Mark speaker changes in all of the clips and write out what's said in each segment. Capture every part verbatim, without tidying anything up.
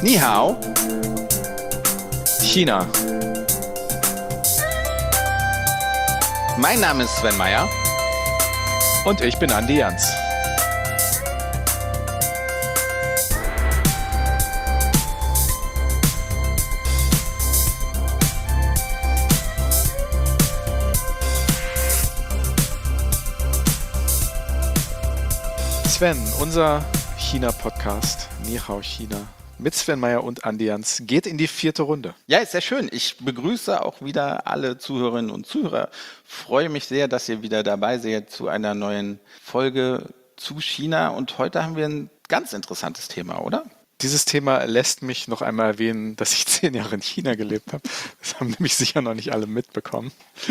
Speaker 1: Ni hao. China. Mein Name ist Sven Meyer.
Speaker 2: Und ich bin Andi Jans. Sven, unser China-Podcast, Ni hao China, mit Sven Meyer und Andi Jans, geht in die vierte Runde.
Speaker 1: Ja, ist sehr schön. Ich begrüße auch wieder alle Zuhörerinnen und Zuhörer. Freue mich sehr, dass ihr wieder dabei seid zu einer neuen Folge zu China. Und heute haben wir ein ganz interessantes Thema, oder?
Speaker 2: Dieses Thema lässt mich noch einmal erwähnen, dass ich zehn Jahre in China gelebt habe. Das haben nämlich sicher noch nicht alle mitbekommen.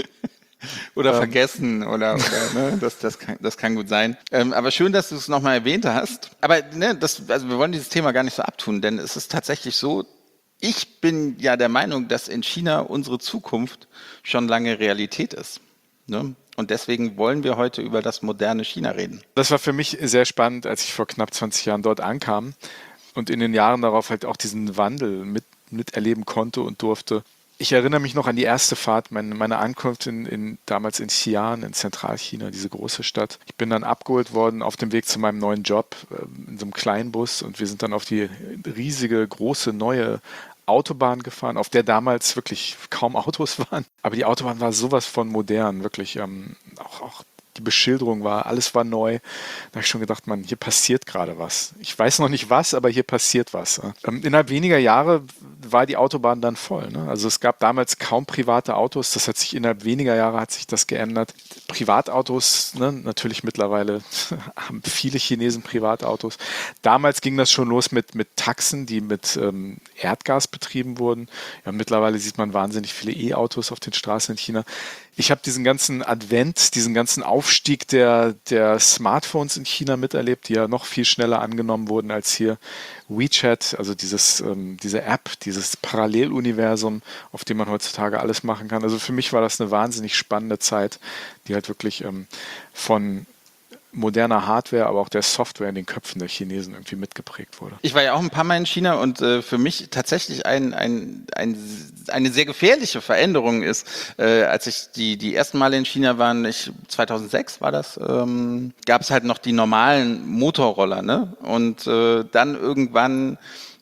Speaker 1: Oder ähm. vergessen oder, oder ne? das, das, kann, das kann gut sein. Ähm, aber schön, dass du es nochmal erwähnt hast. Aber ne, das, also wir wollen dieses Thema gar nicht so abtun, denn es ist tatsächlich so, ich bin ja der Meinung, dass in China unsere Zukunft schon lange Realität ist. Ne? Und deswegen wollen wir heute über das moderne China reden.
Speaker 2: Das war für mich sehr spannend, als ich vor knapp zwanzig Jahren dort ankam und in den Jahren darauf halt auch diesen Wandel mit, miterleben konnte und durfte. Ich erinnere mich noch an die erste Fahrt, meine, meine Ankunft in, in, damals in Xi'an, in Zentralchina, diese große Stadt. Ich bin dann abgeholt worden auf dem Weg zu meinem neuen Job äh, in so einem Kleinbus und wir sind dann auf die riesige, große, neue Autobahn gefahren, auf der damals wirklich kaum Autos waren. Aber die Autobahn war sowas von modern, wirklich. Ähm, auch, auch die Beschilderung war, alles war neu. Da habe ich schon gedacht, man, hier passiert gerade was. Ich weiß noch nicht was, aber hier passiert was. Ähm, innerhalb weniger Jahre war die Autobahn dann voll. Ne? Also es gab damals kaum private Autos. Das hat sich innerhalb weniger Jahre hat sich das geändert. Privatautos, ne? Natürlich mittlerweile haben viele Chinesen Privatautos. Damals ging das schon los mit, mit Taxen, die mit ähm, Erdgas betrieben wurden. Ja, mittlerweile sieht man wahnsinnig viele E-Autos auf den Straßen in China. Ich habe diesen ganzen Advent, diesen ganzen Aufstieg der, der Smartphones in China miterlebt, die ja noch viel schneller angenommen wurden als hier. WeChat, also dieses, ähm, diese App, dieses Paralleluniversum, auf dem man heutzutage alles machen kann. Also für mich war das eine wahnsinnig spannende Zeit, die halt wirklich ähm, von moderner Hardware, aber auch der Software in den Köpfen der Chinesen irgendwie mitgeprägt wurde.
Speaker 1: Ich war ja auch ein paar Mal in China und äh, für mich tatsächlich ein, ein, ein, eine sehr gefährliche Veränderung ist, äh, als ich die, die ersten Male in China war, ich, zweitausendsechs war das, ähm, gab es halt noch die normalen Motorroller, ne? Und äh, dann irgendwann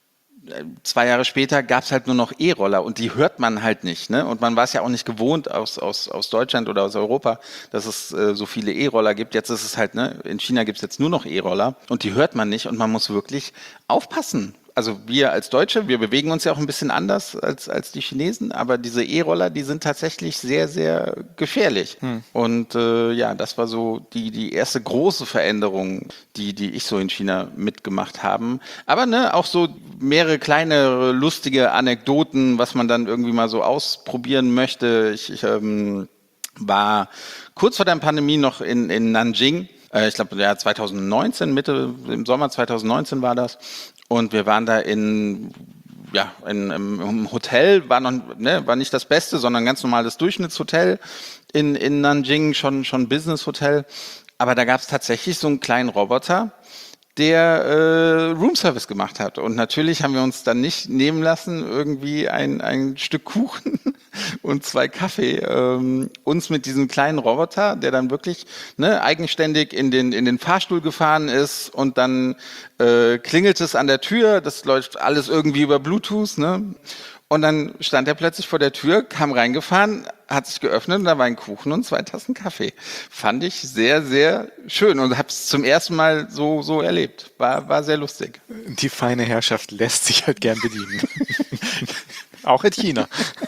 Speaker 1: zwei Jahre später gab es halt nur noch E-Roller und die hört man halt nicht. Ne? Und man war es ja auch nicht gewohnt aus, aus, aus Deutschland oder aus Europa, dass es äh, so viele E-Roller gibt. Jetzt ist es halt, ne, in China gibt es jetzt nur noch E-Roller und die hört man nicht und man muss wirklich aufpassen. Also wir als Deutsche, wir bewegen uns ja auch ein bisschen anders als, als die Chinesen, aber diese E-Roller, die sind tatsächlich sehr, sehr gefährlich. Hm. Und äh, ja, das war so die, die erste große Veränderung, die, die ich so in China mitgemacht habe. Aber ne, auch so mehrere kleine lustige Anekdoten, was man dann irgendwie mal so ausprobieren möchte. Ich, ich ähm, war kurz vor der Pandemie noch in, in Nanjing. Äh, ich glaube, ja, zweitausendneunzehn, Mitte im Sommer zweitausendneunzehn war das. Und wir waren da in, ja, in, im Hotel, war noch, ne, war nicht das Beste, sondern ein ganz normales Durchschnittshotel in, in Nanjing, schon, schon Business-Hotel. Aber da gab es tatsächlich so einen kleinen Roboter, der äh, Roomservice gemacht hat. Und natürlich haben wir uns dann nicht nehmen lassen, irgendwie ein, ein Stück Kuchen und zwei Kaffee, ähm, uns mit diesem kleinen Roboter, der dann wirklich ne, eigenständig in den, in den Fahrstuhl gefahren ist und dann äh, klingelt es an der Tür, das läuft alles irgendwie über Bluetooth, ne? Und dann stand er plötzlich vor der Tür, kam reingefahren, hat sich geöffnet und da war ein Kuchen und zwei Tassen Kaffee. Fand ich sehr, sehr schön und habe es zum ersten Mal so, so erlebt. War, war sehr lustig.
Speaker 2: Die feine Herrschaft lässt sich halt gern bedienen. Auch in China.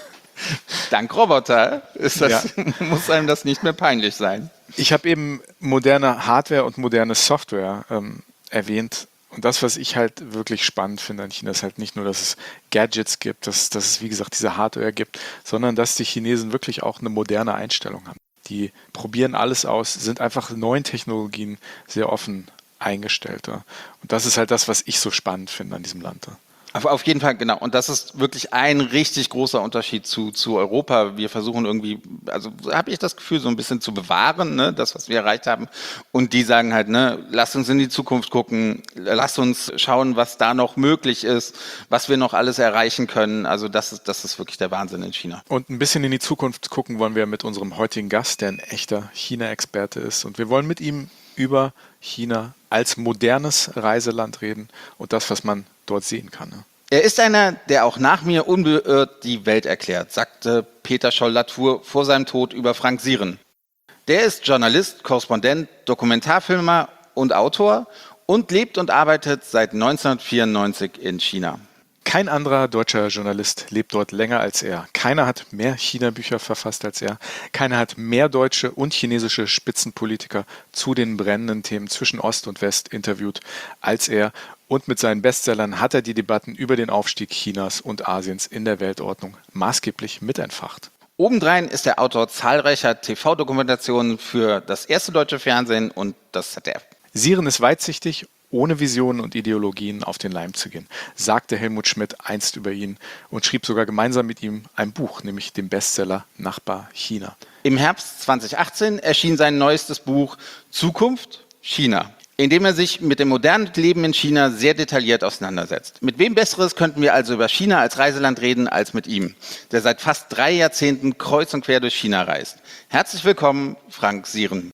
Speaker 1: Dank Roboter ist das, ja. Muss einem das nicht mehr peinlich sein.
Speaker 2: Ich habe eben moderne Hardware und moderne Software ähm, erwähnt. Und das, was ich halt wirklich spannend finde an China, ist halt nicht nur, dass es Gadgets gibt, dass, dass es, wie gesagt, diese Hardware gibt, sondern dass die Chinesen wirklich auch eine moderne Einstellung haben. Die probieren alles aus, sind einfach neuen Technologien sehr offen eingestellt. Und das ist halt das, was ich so spannend finde an diesem Land.
Speaker 1: Auf, auf jeden Fall, genau. Und das ist wirklich ein richtig großer Unterschied zu, zu Europa. Wir versuchen irgendwie, also habe ich das Gefühl, so ein bisschen zu bewahren, ne, das, was wir erreicht haben. Und die sagen halt, ne, lasst uns in die Zukunft gucken, lasst uns schauen, was da noch möglich ist, was wir noch alles erreichen können. Also das ist, das ist wirklich der Wahnsinn in China.
Speaker 2: Und ein bisschen in die Zukunft gucken wollen wir mit unserem heutigen Gast, der ein echter China-Experte ist. Und wir wollen mit ihm über China als modernes Reiseland reden und das, was man dort sehen kann. Ne?
Speaker 1: Er ist einer, der auch nach mir unbeirrt die Welt erklärt, sagte Peter Scholl-Latour vor seinem Tod über Frank Sieren. Der ist Journalist, Korrespondent, Dokumentarfilmer und Autor und lebt und arbeitet seit neunzehnhundertvierundneunzig in China.
Speaker 2: Kein anderer deutscher Journalist lebt dort länger als er. Keiner hat mehr China-Bücher verfasst als er. Keiner hat mehr deutsche und chinesische Spitzenpolitiker zu den brennenden Themen zwischen Ost und West interviewt als er. Und mit seinen Bestsellern hat er die Debatten über den Aufstieg Chinas und Asiens in der Weltordnung maßgeblich mitentfacht.
Speaker 1: Obendrein ist er Autor zahlreicher T V-Dokumentationen für das erste deutsche Fernsehen und das Z D F.
Speaker 2: Sieren ist weitsichtig, ohne Visionen und Ideologien auf den Leim zu gehen, sagte Helmut Schmidt einst über ihn und schrieb sogar gemeinsam mit ihm ein Buch, nämlich den Bestseller Nachbar China.
Speaker 1: Im Herbst zweitausendachtzehn erschien sein neuestes Buch Zukunft China, in dem er sich mit dem modernen Leben in China sehr detailliert auseinandersetzt. Mit wem Besseres könnten wir also über China als Reiseland reden als mit ihm, der seit fast drei Jahrzehnten kreuz und quer durch China reist. Herzlich willkommen, Frank Sieren.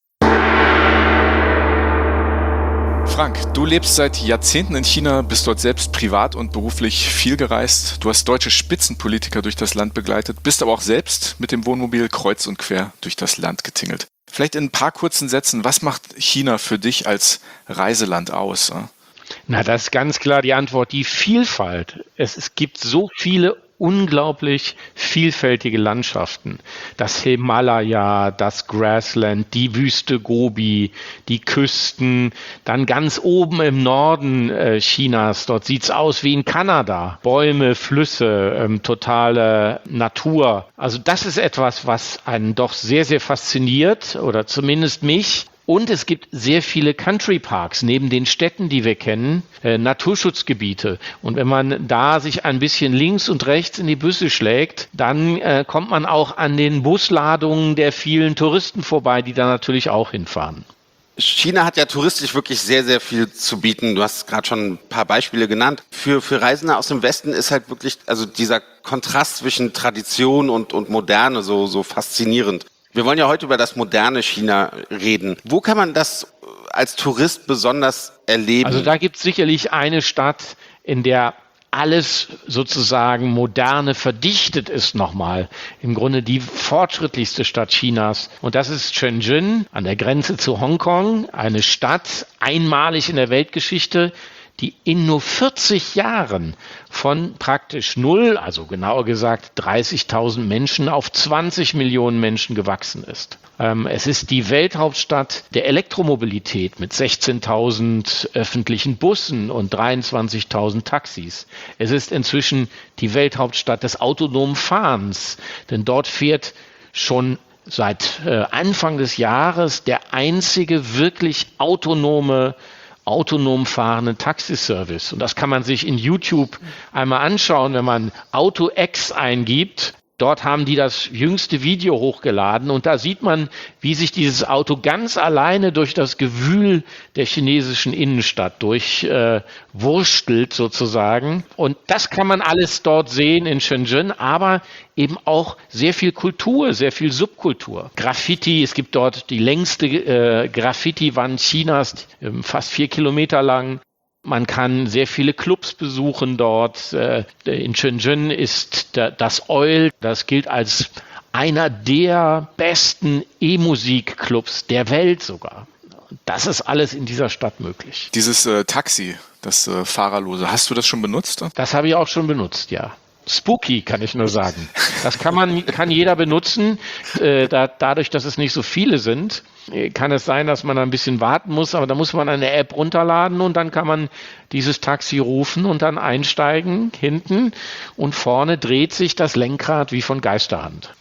Speaker 2: Frank, du lebst seit Jahrzehnten in China, bist dort selbst privat und beruflich viel gereist. Du hast deutsche Spitzenpolitiker durch das Land begleitet, bist aber auch selbst mit dem Wohnmobil kreuz und quer durch das Land getingelt. Vielleicht in ein paar kurzen Sätzen, was macht China für dich als Reiseland aus?
Speaker 3: Na, das ist ganz klar die Antwort, die Vielfalt. Es, es gibt so viele unglaublich vielfältige Landschaften. Das Himalaya, das Grassland, die Wüste Gobi, die Küsten, dann ganz oben im Norden äh, Chinas, dort sieht's aus wie in Kanada. Bäume, Flüsse, ähm, totale Natur. Also das ist etwas, was einen doch sehr, sehr fasziniert oder zumindest mich. Und es gibt sehr viele Country Parks neben den Städten, die wir kennen, äh, Naturschutzgebiete. Und wenn man da sich ein bisschen links und rechts in die Büsche schlägt, dann äh, kommt man auch an den Busladungen der vielen Touristen vorbei, die da natürlich auch hinfahren.
Speaker 1: China hat ja touristisch wirklich sehr, sehr viel zu bieten. Du hast gerade schon ein paar Beispiele genannt. Für, für Reisende aus dem Westen ist halt wirklich, also dieser Kontrast zwischen Tradition und, und Moderne so, so faszinierend. Wir wollen ja heute über das moderne China reden. Wo kann man das als Tourist besonders erleben?
Speaker 3: Also da gibt es sicherlich eine Stadt, in der alles sozusagen Moderne verdichtet ist nochmal. Im Grunde die fortschrittlichste Stadt Chinas. Und das ist Shenzhen an der Grenze zu Hongkong. Eine Stadt, einmalig in der Weltgeschichte, die in nur vierzig Jahren von praktisch null, also genauer gesagt dreißigtausend Menschen auf zwanzig Millionen Menschen gewachsen ist. Ähm, es ist die Welthauptstadt der Elektromobilität mit sechzehntausend öffentlichen Bussen und dreiundzwanzigtausend Taxis. Es ist inzwischen die Welthauptstadt des autonomen Fahrens, denn dort fährt schon seit äh, Anfang des Jahres der einzige wirklich autonome autonom fahrenden Taxiservice. Und das kann man sich in YouTube einmal anschauen, wenn man AutoX eingibt. Dort haben die das jüngste Video hochgeladen und da sieht man, wie sich dieses Auto ganz alleine durch das Gewühl der chinesischen Innenstadt durchwurstelt äh, sozusagen. Und das kann man alles dort sehen in Shenzhen, aber eben auch sehr viel Kultur, sehr viel Subkultur. Graffiti, es gibt dort die längste äh, Graffiti-Wand Chinas, äh, fast vier Kilometer lang. Man kann sehr viele Clubs besuchen dort. In Shenzhen ist das Oil, das gilt als einer der besten E-Musik-Clubs der Welt sogar. Das ist alles in dieser Stadt möglich.
Speaker 2: Dieses äh, Taxi, das äh, Fahrerlose, hast du das schon benutzt?
Speaker 3: Das habe ich auch schon benutzt, ja. Spooky, kann ich nur sagen. Das kann man, kann jeder benutzen. Äh, da, dadurch, dass es nicht so viele sind, kann es sein, dass man ein bisschen warten muss, aber da muss man eine App runterladen und dann kann man dieses Taxi rufen und dann einsteigen hinten und vorne dreht sich das Lenkrad wie von Geisterhand.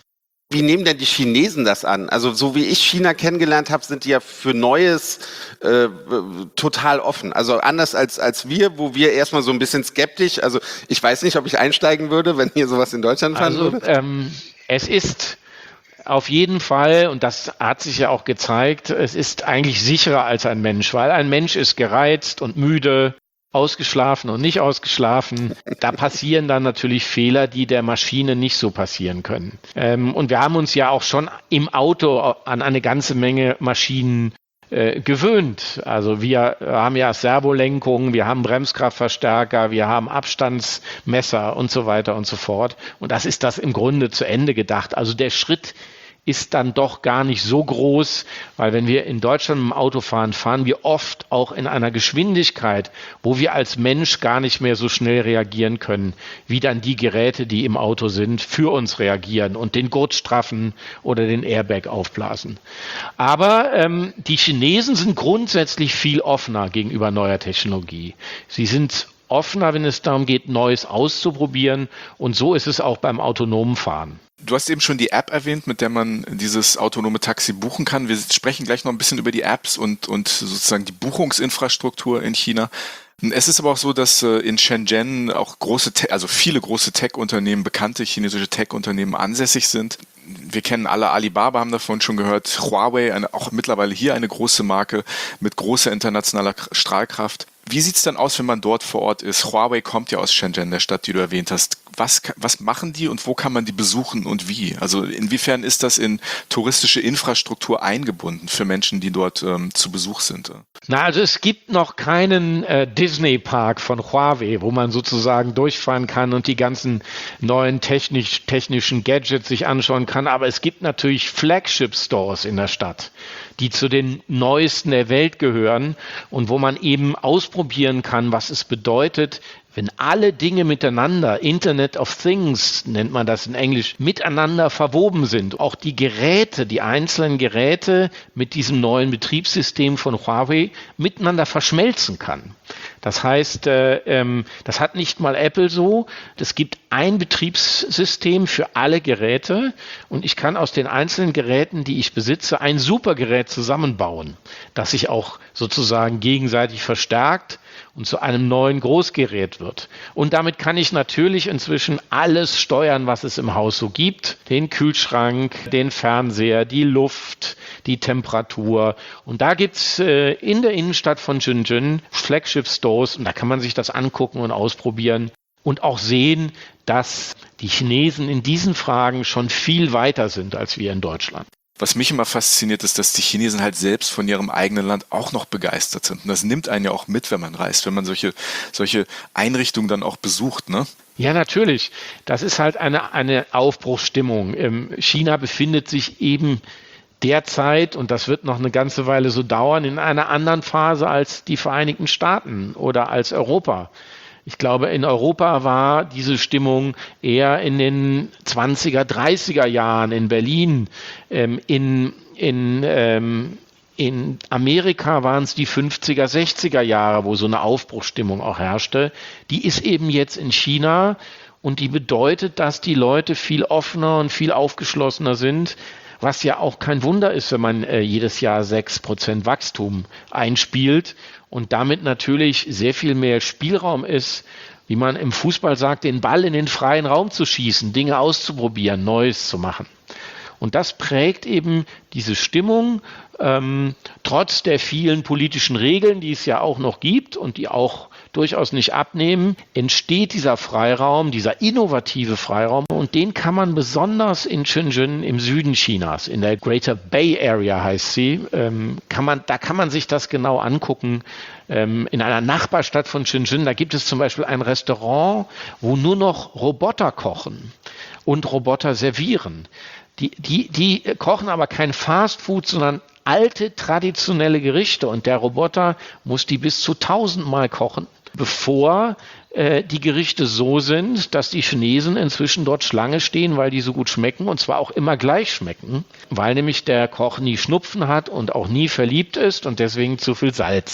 Speaker 4: Wie nehmen denn die Chinesen das an? Also so wie ich China kennengelernt habe, sind die ja für Neues äh, total offen. Also anders als, als wir, wo wir erstmal so ein bisschen skeptisch, also ich weiß nicht, ob ich einsteigen würde, wenn hier sowas in Deutschland fahren
Speaker 3: also,
Speaker 4: würde.
Speaker 3: Ähm, es ist auf jeden Fall, und das hat sich ja auch gezeigt, es ist eigentlich sicherer als ein Mensch, weil ein Mensch ist gereizt und müde, ausgeschlafen und nicht ausgeschlafen. Da passieren dann natürlich Fehler, die der Maschine nicht so passieren können. Ähm, und wir haben uns ja auch schon im Auto an eine ganze Menge Maschinen äh, gewöhnt. Also wir haben ja Servolenkung, wir haben Bremskraftverstärker, wir haben Abstandsmesser und so weiter und so fort. Und das ist das im Grunde zu Ende gedacht. Also der Schritt ist dann doch gar nicht so groß, weil wenn wir in Deutschland im Auto fahren, fahren wir oft auch in einer Geschwindigkeit, wo wir als Mensch gar nicht mehr so schnell reagieren können, wie dann die Geräte, die im Auto sind, für uns reagieren und den Gurt straffen oder den Airbag aufblasen. Aber ähm, die Chinesen sind grundsätzlich viel offener gegenüber neuer Technologie. Sie sind offener, wenn es darum geht, Neues auszuprobieren, und so ist es auch beim autonomen Fahren.
Speaker 2: Du hast eben schon die App erwähnt, mit der man dieses autonome Taxi buchen kann. Wir sprechen gleich noch ein bisschen über die Apps und, und sozusagen die Buchungsinfrastruktur in China. Es ist aber auch so, dass in Shenzhen auch große, also viele große Tech-Unternehmen, bekannte chinesische Tech-Unternehmen ansässig sind. Wir kennen alle Alibaba, haben davon schon gehört, Huawei, eine, auch mittlerweile hier eine große Marke mit großer internationaler Strahlkraft. Wie sieht es dann aus, wenn man dort vor Ort ist? Huawei kommt ja aus Shenzhen, der Stadt, die du erwähnt hast. Was, was machen die und wo kann man die besuchen und wie? Also inwiefern ist das in touristische Infrastruktur eingebunden für Menschen, die dort ähm, zu Besuch sind?
Speaker 3: Na, also es gibt noch keinen äh, Disney-Park von Huawei, wo man sozusagen durchfahren kann und die ganzen neuen technisch, technischen Gadgets sich anschauen kann. Aber es gibt natürlich Flagship-Stores in der Stadt, die zu den neuesten der Welt gehören und wo man eben ausprobieren kann, was es bedeutet, wenn alle Dinge miteinander, Internet of Things nennt man das in Englisch, miteinander verwoben sind. Auch die Geräte, die einzelnen Geräte mit diesem neuen Betriebssystem von Huawei miteinander verschmelzen kann. Das heißt, äh, ähm, das hat nicht mal Apple so. Es gibt ein Betriebssystem für alle Geräte und ich kann aus den einzelnen Geräten, die ich besitze, ein Supergerät zusammenbauen, das sich auch sozusagen gegenseitig verstärkt und zu einem neuen Großgerät wird. Und damit kann ich natürlich inzwischen alles steuern, was es im Haus so gibt. Den Kühlschrank, den Fernseher, die Luft, die Temperatur. Und da gibt's äh, in der Innenstadt von Shenzhen Flagship-Stores und da kann man sich das angucken und ausprobieren und auch sehen, dass die Chinesen in diesen Fragen schon viel weiter sind als wir in Deutschland.
Speaker 2: Was mich immer fasziniert, ist, dass die Chinesen halt selbst von ihrem eigenen Land auch noch begeistert sind. Und das nimmt einen ja auch mit, wenn man reist, wenn man solche, solche Einrichtungen dann auch besucht, ne?
Speaker 3: Ja, natürlich. Das ist halt eine, eine Aufbruchsstimmung. Ähm, China befindet sich eben derzeit, und das wird noch eine ganze Weile so dauern, in einer anderen Phase als die Vereinigten Staaten oder als Europa. Ich glaube, in Europa war diese Stimmung eher in den zwanziger, dreißiger Jahren in Berlin. Ähm, in, in, ähm, in Amerika waren es die fünfziger, sechziger Jahre, wo so eine Aufbruchsstimmung auch herrschte. Die ist eben jetzt in China und die bedeutet, dass die Leute viel offener und viel aufgeschlossener sind, was ja auch kein Wunder ist, wenn man äh, jedes Jahr sechs Prozent Wachstum einspielt und damit natürlich sehr viel mehr Spielraum ist, wie man im Fußball sagt, den Ball in den freien Raum zu schießen, Dinge auszuprobieren, Neues zu machen. Und das prägt eben diese Stimmung, ähm, trotz der vielen politischen Regeln, die es ja auch noch gibt und die auch durchaus nicht abnehmen, entsteht dieser Freiraum, dieser innovative Freiraum und den kann man besonders in Shenzhen im Süden Chinas, in der Greater Bay Area heißt sie, ähm, kann man, da kann man sich das genau angucken. Ähm, in einer Nachbarstadt von Shenzhen, da gibt es zum Beispiel ein Restaurant, wo nur noch Roboter kochen und Roboter servieren. Die, die, die kochen aber kein Fastfood, sondern alte, traditionelle Gerichte. Und der Roboter muss die bis zu tausendmal kochen, bevor äh, die Gerichte so sind, dass die Chinesen inzwischen dort Schlange stehen, weil die so gut schmecken und zwar auch immer gleich schmecken, weil nämlich der Koch nie Schnupfen hat und auch nie verliebt ist und deswegen zu viel salzt.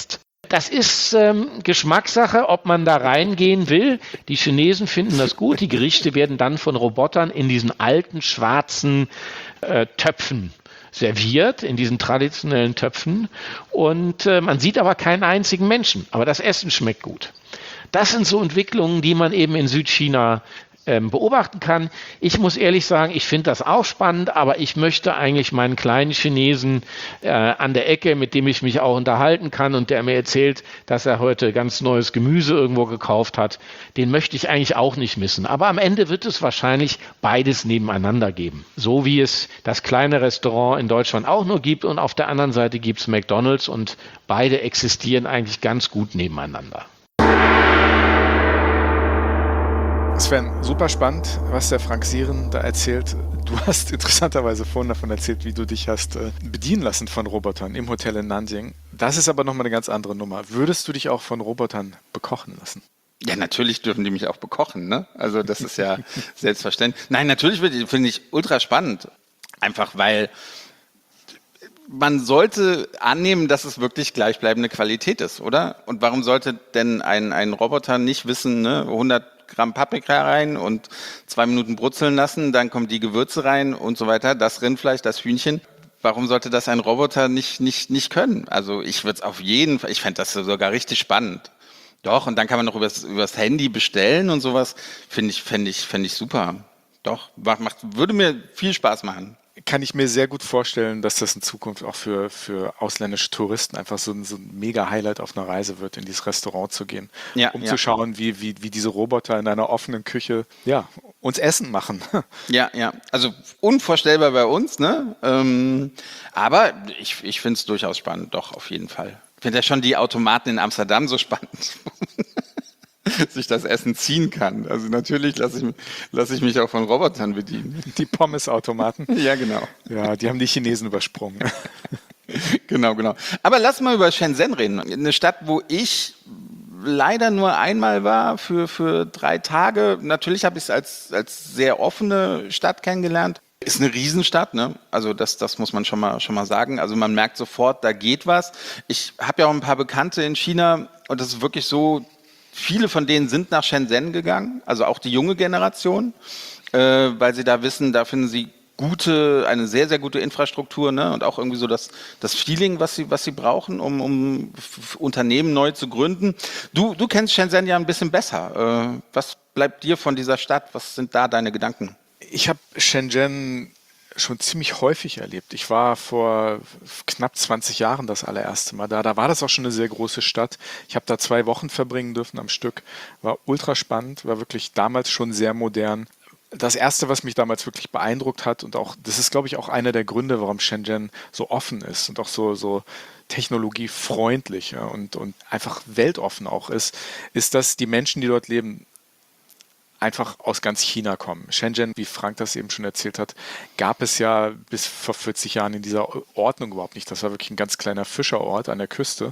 Speaker 3: Das ist ähm, Geschmackssache, ob man da reingehen will. Die Chinesen finden das gut. Die Gerichte werden dann von Robotern in diesen alten schwarzen äh, Töpfen serviert, in diesen traditionellen Töpfen. Und äh, man sieht aber keinen einzigen Menschen. Aber das Essen schmeckt gut. Das sind so Entwicklungen, die man eben in Südchina ähm, beobachten kann. Ich muss ehrlich sagen, ich finde das auch spannend, aber ich möchte eigentlich meinen kleinen Chinesen äh, an der Ecke, mit dem ich mich auch unterhalten kann und der mir erzählt, dass er heute ganz neues Gemüse irgendwo gekauft hat, den möchte ich eigentlich auch nicht missen. Aber am Ende wird es wahrscheinlich beides nebeneinander geben. So wie es das kleine Restaurant in Deutschland auch nur gibt und auf der anderen Seite gibt es McDonald's und beide existieren eigentlich ganz gut nebeneinander.
Speaker 2: Sven, super spannend, was der Frank Sieren da erzählt. Du hast interessanterweise vorhin davon erzählt, wie du dich hast äh, bedienen lassen von Robotern im Hotel in Nanjing. Das ist aber nochmal eine ganz andere Nummer. Würdest du dich auch von Robotern bekochen lassen?
Speaker 1: Ja, natürlich dürfen die mich auch bekochen, ne? Also das ist ja selbstverständlich. Nein, natürlich finde ich ultra spannend. Einfach weil man sollte annehmen, dass es wirklich gleichbleibende Qualität ist, oder? Und warum sollte denn ein, ein Roboter nicht wissen, ne, hundert Gramm Paprika rein und zwei Minuten brutzeln lassen, dann kommen die Gewürze rein und so weiter, das Rindfleisch, das Hühnchen. Warum sollte das ein Roboter nicht, nicht, nicht können? Also ich würde es auf jeden Fall, ich fände das sogar richtig spannend. Doch, und dann kann man noch übers, übers Handy bestellen und sowas. Finde ich, fände ich, fände ich super. Doch, macht, würde mir viel Spaß machen.
Speaker 2: Kann ich mir sehr gut vorstellen, dass das in Zukunft auch für, für ausländische Touristen einfach so ein, so ein Mega-Highlight auf einer Reise wird, in dieses Restaurant zu gehen,
Speaker 1: ja,
Speaker 2: um
Speaker 1: ja.
Speaker 2: zu schauen, wie, wie, wie diese Roboter in einer offenen Küche ja, uns Essen machen.
Speaker 1: Ja, ja, also unvorstellbar bei uns, ne? Ähm, aber ich, ich finde es durchaus spannend, doch, auf jeden Fall. Ich finde ja schon die Automaten in Amsterdam so spannend. Sich das Essen ziehen kann. Also natürlich lasse ich, lass ich mich auch von Robotern bedienen.
Speaker 2: Die Pommesautomaten.
Speaker 1: Ja, genau.
Speaker 2: Ja, die haben die Chinesen übersprungen.
Speaker 1: Genau, genau. Aber lass mal über Shenzhen reden. Eine Stadt, wo ich leider nur einmal war für, für drei Tage. Natürlich habe ich es als, als sehr offene Stadt kennengelernt. Ist eine Riesenstadt, ne? Also das, das muss man schon mal, schon mal sagen. Also man merkt sofort, da geht was. Ich habe ja auch ein paar Bekannte in China und das ist wirklich so, viele von denen sind nach Shenzhen gegangen, also auch die junge Generation, äh, weil sie da wissen, da finden sie gute, eine sehr, sehr gute Infrastruktur, ne? Und auch irgendwie so das, das Feeling, was sie, was sie brauchen, um, um Unternehmen neu zu gründen. Du, du kennst Shenzhen ja ein bisschen besser. Äh, was bleibt dir von dieser Stadt? Was sind da deine Gedanken?
Speaker 2: Ich habe Shenzhen schon ziemlich häufig erlebt. Ich war vor knapp zwanzig Jahren das allererste Mal da. Da war das auch schon eine sehr große Stadt. Ich habe da zwei Wochen verbringen dürfen am Stück. War ultra spannend, war wirklich damals schon sehr modern. Das Erste, was mich damals wirklich beeindruckt hat und auch, das ist, glaube ich, auch einer der Gründe, warum Shenzhen so offen ist und auch so, so technologiefreundlich, ja, und, und einfach weltoffen auch ist, ist, dass die Menschen, die dort leben, einfach aus ganz China kommen. Shenzhen, wie Frank das eben schon erzählt hat, gab es ja bis vor vierzig Jahren in dieser Ordnung überhaupt nicht. Das war wirklich ein ganz kleiner Fischerort an der Küste.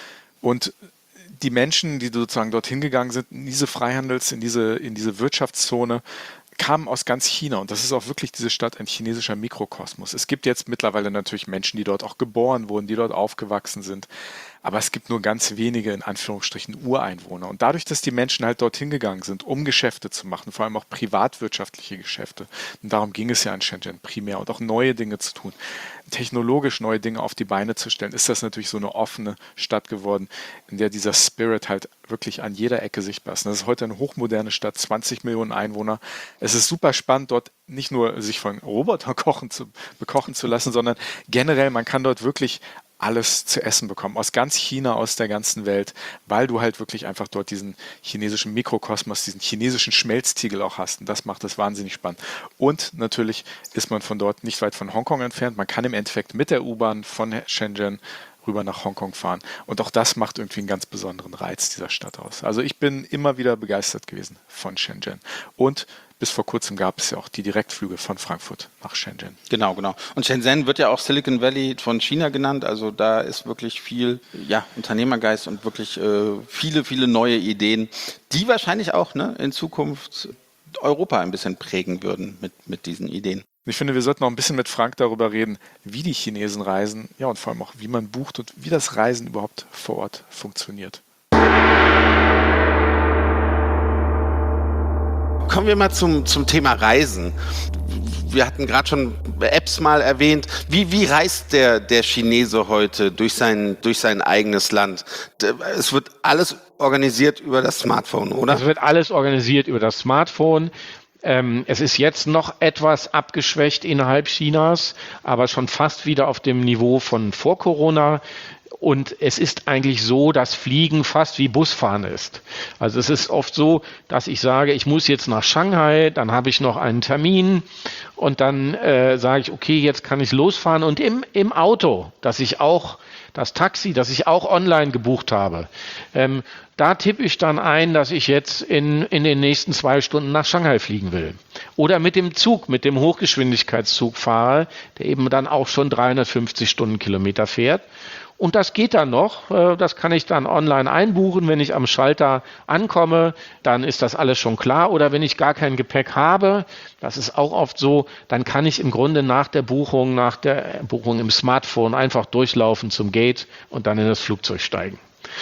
Speaker 2: Und die Menschen, die sozusagen dorthin gegangen sind, in diese Freihandels-, in diese, in diese Wirtschaftszone, kamen aus ganz China. Und das ist auch wirklich diese Stadt ein chinesischer Mikrokosmos. Es gibt jetzt mittlerweile natürlich Menschen, die dort auch geboren wurden, die dort aufgewachsen sind. Aber es gibt nur ganz wenige, in Anführungsstrichen, Ureinwohner. Und dadurch, dass die Menschen halt dorthin gegangen sind, um Geschäfte zu machen, vor allem auch privatwirtschaftliche Geschäfte, und darum ging es ja in Shenzhen primär, und auch neue Dinge zu tun, technologisch neue Dinge auf die Beine zu stellen, ist das natürlich so eine offene Stadt geworden, in der dieser Spirit halt wirklich an jeder Ecke sichtbar ist. Und das ist heute eine hochmoderne Stadt, zwanzig Millionen Einwohner. Es ist super spannend, dort nicht nur sich von Robotern kochen zu, bekochen zu lassen, sondern generell, man kann dort wirklich alles zu essen bekommen, aus ganz China, aus der ganzen Welt, weil du halt wirklich einfach dort diesen chinesischen Mikrokosmos, diesen chinesischen Schmelztiegel auch hast. Und das macht es wahnsinnig spannend. Und natürlich ist man von dort nicht weit von Hongkong entfernt. Man kann im Endeffekt mit der U-Bahn von Shenzhen rüber nach Hongkong fahren. Und auch das macht irgendwie einen ganz besonderen Reiz dieser Stadt aus. Also ich bin immer wieder begeistert gewesen von Shenzhen. Und bis vor kurzem gab es ja auch die Direktflüge von Frankfurt nach Shenzhen.
Speaker 1: Genau, genau. Und Shenzhen wird ja auch Silicon Valley von China genannt. Also da ist wirklich viel, ja, Unternehmergeist und wirklich äh, viele, viele neue Ideen, die wahrscheinlich auch, ne, in Zukunft Europa ein bisschen prägen würden mit, mit diesen Ideen.
Speaker 2: Ich finde, wir sollten noch ein bisschen mit Frank darüber reden, wie die Chinesen reisen, ja, und vor allem auch, wie man bucht und wie das Reisen überhaupt vor Ort funktioniert.
Speaker 4: Kommen wir mal zum, zum Thema Reisen. Wir hatten gerade schon Apps mal erwähnt. Wie, wie reist der, der Chinese heute durch sein, durch sein eigenes Land? Es wird alles organisiert über das Smartphone, oder?
Speaker 3: Es wird alles organisiert über das Smartphone. Ähm, es ist jetzt noch etwas abgeschwächt innerhalb Chinas, aber schon fast wieder auf dem Niveau von vor Corona. Und es ist eigentlich so, dass Fliegen fast wie Busfahren ist. Also es ist oft so, dass ich sage, ich muss jetzt nach Shanghai, dann habe ich noch einen Termin und dann äh, sage ich, okay, jetzt kann ich losfahren. Und im, im Auto, dass ich auch das Taxi, das ich auch online gebucht habe, ähm, da tippe ich dann ein, dass ich jetzt in, in den nächsten zwei Stunden nach Shanghai fliegen will. Oder mit dem Zug, mit dem Hochgeschwindigkeitszug fahre, der eben dann auch schon dreihundertfünfzig Stundenkilometer fährt. Und das geht dann noch, das kann ich dann online einbuchen, wenn ich am Schalter ankomme, dann ist das alles schon klar. Oder wenn ich gar kein Gepäck habe, das ist auch oft so, dann kann ich im Grunde nach der Buchung, nach der Buchung im Smartphone einfach durchlaufen zum Gate und dann in das Flugzeug steigen.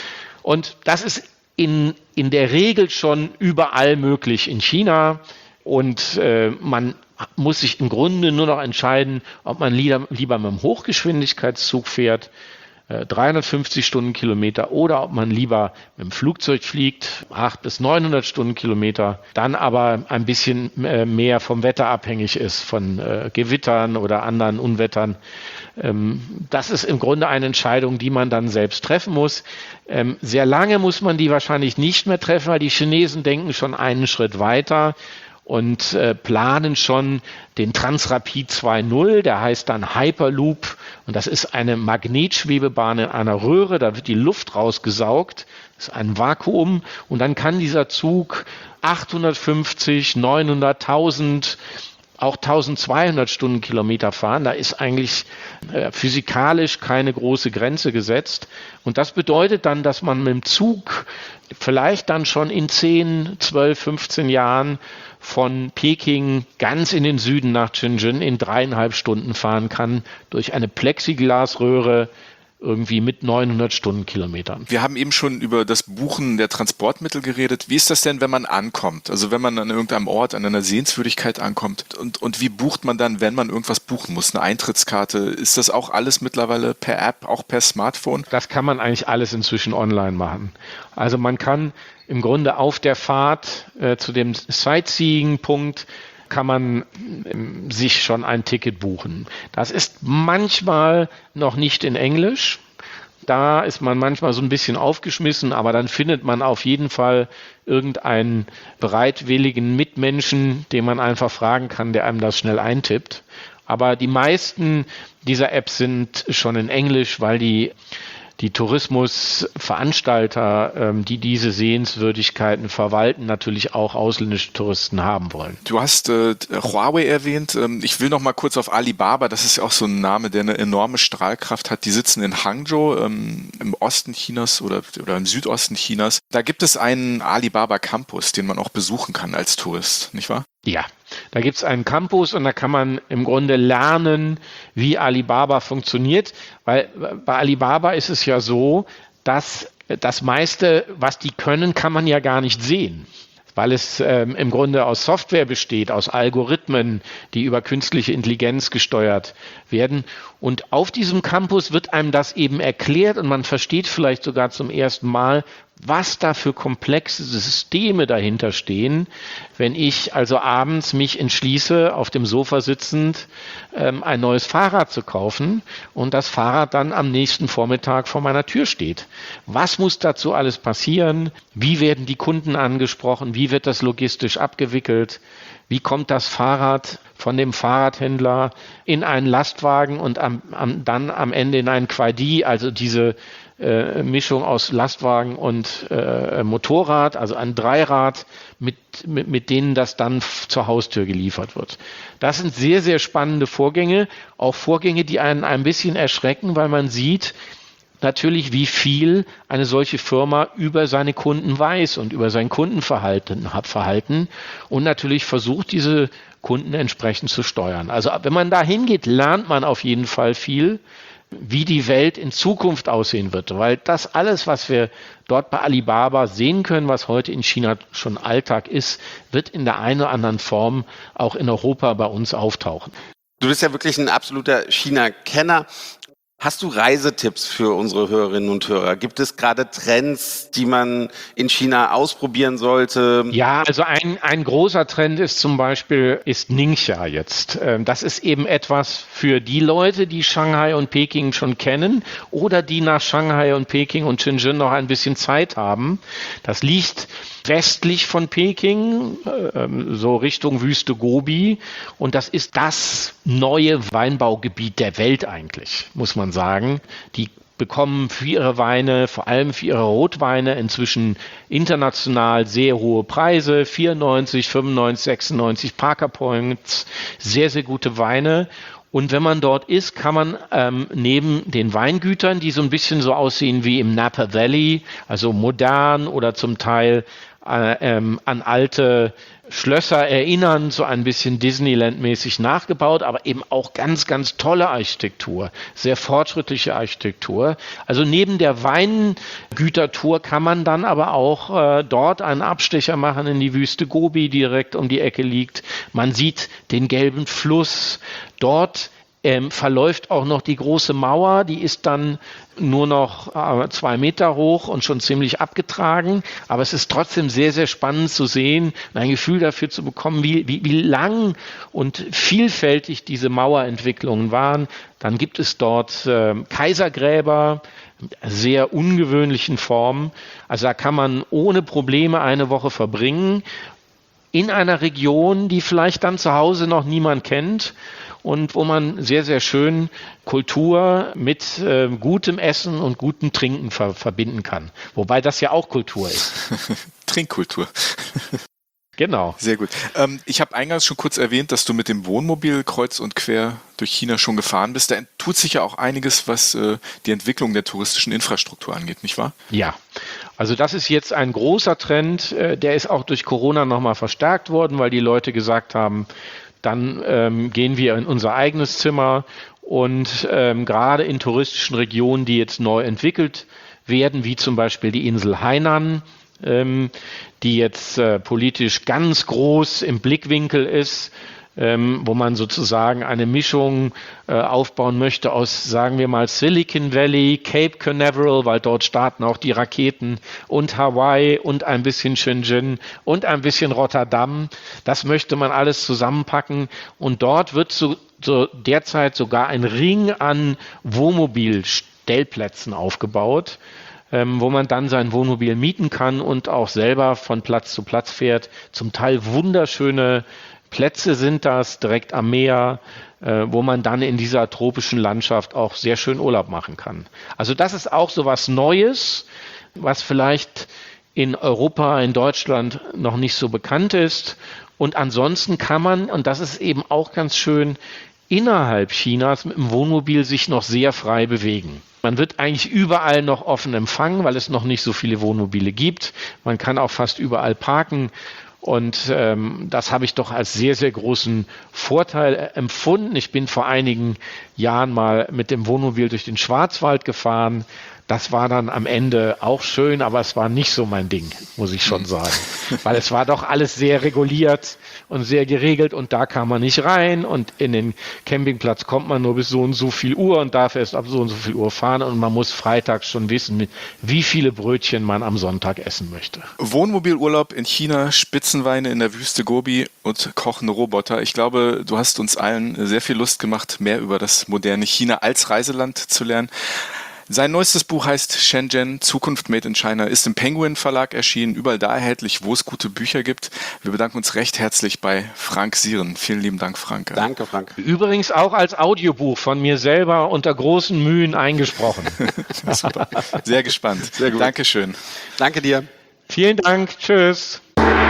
Speaker 3: Und das ist in, in der Regel schon überall möglich in China und äh, man muss sich im Grunde nur noch entscheiden, ob man lieber, lieber mit dem Hochgeschwindigkeitszug fährt, dreihundertfünfzig Stundenkilometer, oder ob man lieber mit dem Flugzeug fliegt, achthundert bis neunhundert Stundenkilometer, dann aber ein bisschen mehr vom Wetter abhängig ist, von äh, Gewittern oder anderen Unwettern. Ähm, das ist im Grunde eine Entscheidung, die man dann selbst treffen muss. Ähm, sehr lange muss man die wahrscheinlich nicht mehr treffen, weil die Chinesen denken schon einen Schritt weiter und äh, planen schon den Transrapid zwei Punkt null, der heißt dann Hyperloop, und das ist eine Magnetschwebebahn in einer Röhre, da wird die Luft rausgesaugt, das ist ein Vakuum, und dann kann dieser Zug achthundertfünfzig, neunhundert, tausend, auch tausendzweihundert Stundenkilometer fahren. Da ist eigentlich äh, physikalisch keine große Grenze gesetzt. Und das bedeutet dann, dass man mit dem Zug vielleicht dann schon in zehn, zwölf, fünfzehn Jahren von Peking ganz in den Süden nach Shenzhen in dreieinhalb Stunden fahren kann, durch eine Plexiglasröhre, irgendwie mit neunhundert Stundenkilometern.
Speaker 2: Wir haben eben schon über das Buchen der Transportmittel geredet. Wie ist das denn, wenn man ankommt? Also wenn man an irgendeinem Ort, an einer Sehenswürdigkeit ankommt. Und, und wie bucht man dann, wenn man irgendwas buchen muss? Eine Eintrittskarte? Ist das auch alles mittlerweile per App, auch per Smartphone?
Speaker 3: Das kann man eigentlich alles inzwischen online machen. Also man kann im Grunde auf der Fahrt äh, zu dem Sightseeing-Punkt kann man ähm, sich schon ein Ticket buchen. Das ist manchmal noch nicht in Englisch. Da ist man manchmal so ein bisschen aufgeschmissen, aber dann findet man auf jeden Fall irgendeinen bereitwilligen Mitmenschen, den man einfach fragen kann, der einem das schnell eintippt. Aber die meisten dieser Apps sind schon in Englisch, weil die Die Tourismusveranstalter, ähm, die diese Sehenswürdigkeiten verwalten, natürlich auch ausländische Touristen haben wollen.
Speaker 2: Du hast äh, Huawei erwähnt. Ähm, ich will noch mal kurz auf Alibaba. Das ist ja auch so ein Name, der eine enorme Strahlkraft hat. Die sitzen in Hangzhou ähm, im Osten Chinas oder, oder im Südosten Chinas. Da gibt es einen Alibaba Campus, den man auch besuchen kann als Tourist, nicht wahr?
Speaker 3: Ja, da gibt es einen Campus und da kann man im Grunde lernen, wie Alibaba funktioniert, weil bei Alibaba ist es ja so, dass das meiste, was die können, kann man ja gar nicht sehen, weil es ähm, im Grunde aus Software besteht, aus Algorithmen, die über künstliche Intelligenz gesteuert werden. Und auf diesem Campus wird einem das eben erklärt und man versteht vielleicht sogar zum ersten Mal, was da für komplexe Systeme dahinter stehen, wenn ich also abends mich entschließe, auf dem Sofa sitzend ähm, ein neues Fahrrad zu kaufen und das Fahrrad dann am nächsten Vormittag vor meiner Tür steht. Was muss dazu alles passieren? Wie werden die Kunden angesprochen? Wie wird das logistisch abgewickelt? Wie kommt das Fahrrad von dem Fahrradhändler in einen Lastwagen und am, am, dann am Ende in einen Quai, also diese äh, Mischung aus Lastwagen und äh, Motorrad, also ein Dreirad, mit, mit, mit denen das dann f- zur Haustür geliefert wird. Das sind sehr, sehr spannende Vorgänge, auch Vorgänge, die einen ein bisschen erschrecken, weil man sieht, natürlich, wie viel eine solche Firma über seine Kunden weiß und über sein Kundenverhalten Verhalten und natürlich versucht, diese Kunden entsprechend zu steuern. Also wenn man da hingeht, lernt man auf jeden Fall viel, wie die Welt in Zukunft aussehen wird. Weil das alles, was wir dort bei Alibaba sehen können, was heute in China schon Alltag ist, wird in der einen oder anderen Form auch in Europa bei uns auftauchen.
Speaker 4: Du bist ja wirklich ein absoluter China-Kenner. Hast du Reisetipps für unsere Hörerinnen und Hörer? Gibt es gerade Trends, die man in China ausprobieren sollte?
Speaker 3: Ja, also ein, ein großer Trend ist zum Beispiel ist Ningxia jetzt. Das ist eben etwas für die Leute, die Shanghai und Peking schon kennen oder die nach Shanghai und Peking und Shenzhen noch ein bisschen Zeit haben. Das liegt westlich von Peking, so Richtung Wüste Gobi. Und das ist das neue Weinbaugebiet der Welt eigentlich, muss man sagen. Die bekommen für ihre Weine, vor allem für ihre Rotweine, inzwischen international sehr hohe Preise. vierundneunzig, fünfundneunzig, sechsundneunzig Parker Points, sehr, sehr gute Weine. Und wenn man dort ist, kann man ähm, neben den Weingütern, die so ein bisschen so aussehen wie im Napa Valley, also modern oder zum Teil äh, ähm, an alte Schlösser erinnern, so ein bisschen Disneyland-mäßig nachgebaut, aber eben auch ganz, ganz tolle Architektur, sehr fortschrittliche Architektur. Also neben der Weingütertour kann man dann aber auch äh, dort einen Abstecher machen in die Wüste Gobi, die direkt um die Ecke liegt. Man sieht den gelben Fluss. Dort ähm, verläuft auch noch die große Mauer, die ist dann nur noch äh, zwei Meter hoch und schon ziemlich abgetragen, aber es ist trotzdem sehr, sehr spannend zu sehen, ein Gefühl dafür zu bekommen, wie, wie, wie lang und vielfältig diese Mauerentwicklungen waren. Dann gibt es dort äh, Kaisergräber, sehr ungewöhnlichen Formen, also da kann man ohne Probleme eine Woche verbringen, in einer Region, die vielleicht dann zu Hause noch niemand kennt und wo man sehr, sehr schön Kultur mit äh, gutem Essen und gutem Trinken ver- verbinden kann. Wobei das ja auch Kultur ist.
Speaker 2: Trinkkultur.
Speaker 3: Genau.
Speaker 2: Sehr gut. Ähm, ich habe eingangs schon kurz erwähnt, dass du mit dem Wohnmobil kreuz und quer durch China schon gefahren bist. Da tut sich ja auch einiges, was äh, die Entwicklung der touristischen Infrastruktur angeht, nicht wahr?
Speaker 3: Ja, also das ist jetzt ein großer Trend, äh, der ist auch durch Corona nochmal verstärkt worden, weil die Leute gesagt haben, dann ähm, gehen wir in unser eigenes Zimmer und ähm, gerade in touristischen Regionen, die jetzt neu entwickelt werden, wie zum Beispiel die Insel Hainan, ähm, die jetzt äh, politisch ganz groß im Blickwinkel ist, ähm, wo man sozusagen eine Mischung äh, aufbauen möchte aus, sagen wir mal, Silicon Valley, Cape Canaveral, weil dort starten auch die Raketen, und Hawaii und ein bisschen Shenzhen und ein bisschen Rotterdam. Das möchte man alles zusammenpacken und dort wird so, so derzeit sogar ein Ring an Wohnmobilstellplätzen aufgebaut, Ähm, wo man dann sein Wohnmobil mieten kann und auch selber von Platz zu Platz fährt. Zum Teil wunderschöne Plätze sind das, direkt am Meer, äh, wo man dann in dieser tropischen Landschaft auch sehr schön Urlaub machen kann. Also das ist auch so was Neues, was vielleicht in Europa, in Deutschland noch nicht so bekannt ist. Und ansonsten kann man, und das ist eben auch ganz schön, innerhalb Chinas mit dem Wohnmobil sich noch sehr frei bewegen. Man wird eigentlich überall noch offen empfangen, weil es noch nicht so viele Wohnmobile gibt. Man kann auch fast überall parken. Und ähm, das habe ich doch als sehr, sehr großen Vorteil empfunden. Ich bin vor einigen Jahren mal mit dem Wohnmobil durch den Schwarzwald gefahren. Das war dann am Ende auch schön, aber es war nicht so mein Ding, muss ich schon sagen. Weil es war doch alles sehr reguliert und sehr geregelt und da kam man nicht rein und in den Campingplatz kommt man nur bis so und so viel Uhr und darf erst ab so und so viel Uhr fahren und man muss freitags schon wissen, wie viele Brötchen man am Sonntag essen möchte.
Speaker 2: Wohnmobilurlaub in China, Spitzenweine in der Wüste Gobi und kochende Roboter. Ich glaube, du hast uns allen sehr viel Lust gemacht, mehr über das moderne China als Reiseland zu lernen. Sein neuestes Buch heißt Shenzhen, Zukunft Made in China, ist im Penguin Verlag erschienen, überall da erhältlich, wo es gute Bücher gibt. Wir bedanken uns recht herzlich bei Frank Sieren. Vielen lieben Dank, Frank.
Speaker 4: Danke, Frank.
Speaker 3: Übrigens auch als Audiobuch von mir selber unter großen Mühen eingesprochen.
Speaker 2: Super. Sehr gespannt.
Speaker 4: Sehr gut.
Speaker 2: Dankeschön.
Speaker 4: Danke dir.
Speaker 3: Vielen Dank. Tschüss.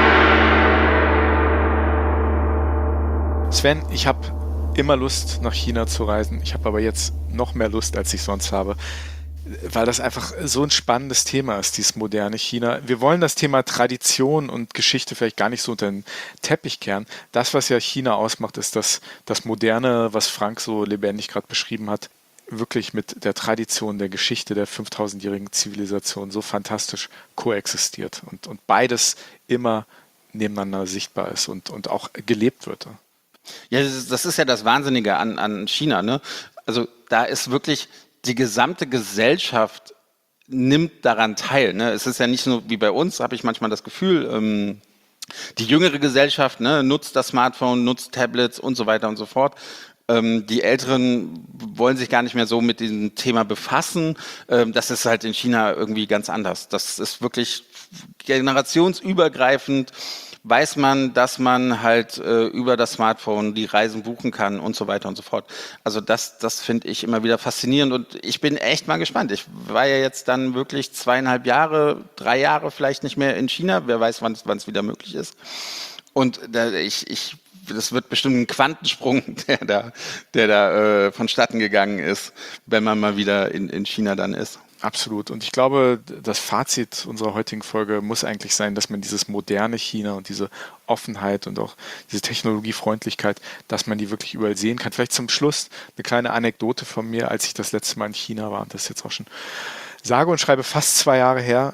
Speaker 2: Sven, ich habe immer Lust, nach China zu reisen. Ich habe aber jetzt noch mehr Lust, als ich sonst habe. weil das einfach so ein spannendes Thema ist, dieses moderne China. Wir wollen das Thema Tradition und Geschichte vielleicht gar nicht so unter den Teppich kehren. Das, was ja China ausmacht, ist das, das Moderne, was Frank so lebendig gerade beschrieben hat, wirklich mit der Tradition, der Geschichte der fünftausendjährigen Zivilisation so fantastisch koexistiert und, und beides immer nebeneinander sichtbar ist und, und auch gelebt wird.
Speaker 1: Ja, das ist, das ist ja das Wahnsinnige an, an China, ne? Also da ist wirklich die gesamte Gesellschaft nimmt daran teil, ne? Es ist ja nicht nur wie bei uns, habe ich manchmal das Gefühl, ähm, die jüngere Gesellschaft, ne, nutzt das Smartphone, nutzt Tablets und so weiter und so fort. Ähm, die Älteren wollen sich gar nicht mehr so mit diesem Thema befassen. Ähm, das ist halt in China irgendwie ganz anders. Das ist wirklich generationsübergreifend. Weiß man, dass man halt äh, über das Smartphone die Reisen buchen kann und so weiter und so fort. Also das, das finde ich immer wieder faszinierend und ich bin echt mal gespannt. Ich war ja jetzt dann wirklich zweieinhalb Jahre, drei Jahre vielleicht nicht mehr in China. Wer weiß, wann es wieder möglich ist. Und da, ich, ich das wird bestimmt ein Quantensprung, der da, der da äh, vonstatten gegangen ist, wenn man mal wieder in, in China dann ist.
Speaker 2: Absolut. Und ich glaube, das Fazit unserer heutigen Folge muss eigentlich sein, dass man dieses moderne China und diese Offenheit und auch diese Technologiefreundlichkeit, dass man die wirklich überall sehen kann. Vielleicht zum Schluss eine kleine Anekdote von mir, als ich das letzte Mal in China war, und das ist jetzt auch schon sage und schreibe fast zwei Jahre her,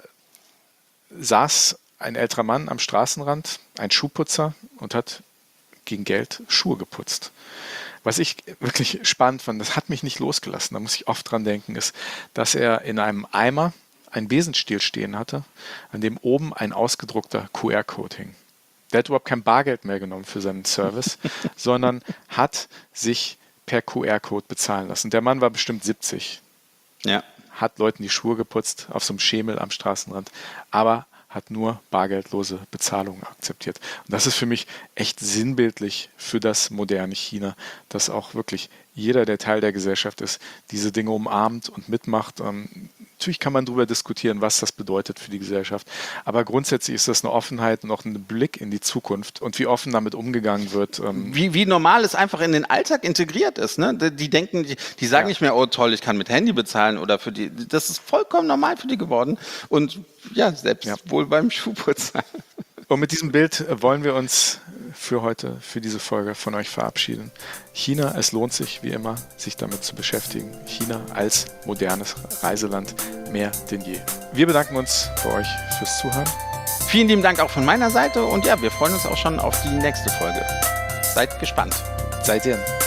Speaker 2: saß ein älterer Mann am Straßenrand, ein Schuhputzer, und hat gegen Geld Schuhe geputzt. Was ich wirklich spannend fand, das hat mich nicht losgelassen, da muss ich oft dran denken, ist, dass er in einem Eimer einen Besenstiel stehen hatte, an dem oben ein ausgedruckter Q R-Code hing. Der hat überhaupt kein Bargeld mehr genommen für seinen Service, sondern hat sich per Q R-Code bezahlen lassen. Der Mann war bestimmt siebzig,
Speaker 1: ja.
Speaker 2: Hat Leuten die Schuhe geputzt auf so einem Schemel am Straßenrand, aber hat nur bargeldlose Bezahlungen akzeptiert. Und das ist für mich echt sinnbildlich für das moderne China, dass auch wirklich jeder, der Teil der Gesellschaft ist, diese Dinge umarmt und mitmacht. Ähm, natürlich kann man darüber diskutieren, was das bedeutet für die Gesellschaft, aber grundsätzlich ist das eine Offenheit und auch ein Blick in die Zukunft und wie offen damit umgegangen wird. Ähm
Speaker 1: wie, wie normal es einfach in den Alltag integriert ist. Ne? Die, die denken, die, die sagen ja. nicht mehr, oh toll, ich kann mit Handy bezahlen oder für die, das ist vollkommen normal für die geworden und ja, selbst ja. wohl beim Schuhputzer.
Speaker 2: Und mit diesem Bild wollen wir uns für heute, für diese Folge von euch verabschieden. China, es lohnt sich wie immer, sich damit zu beschäftigen. China als modernes Reiseland mehr denn je. Wir bedanken uns bei euch fürs Zuhören.
Speaker 1: Vielen lieben Dank auch von meiner Seite und ja, wir freuen uns auch schon auf die nächste Folge. Seid gespannt.
Speaker 2: Seid ihr.